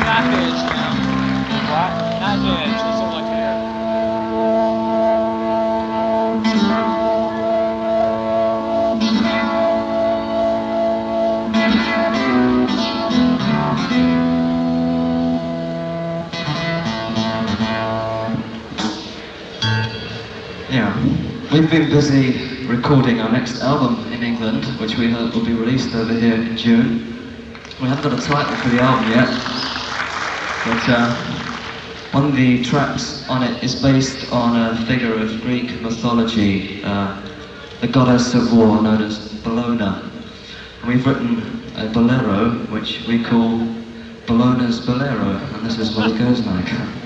package, you know. What? Package, that's what I like to hear. Yeah, we've been busy recording our next album in England, which we hope will be released over here in June. We haven't got a title for the album yet, but one of the tracks on it is based on a figure of Greek mythology, the goddess of war known as Bellona. And we've written a bolero, which we call Bellona's Bolero, and this is what it goes like.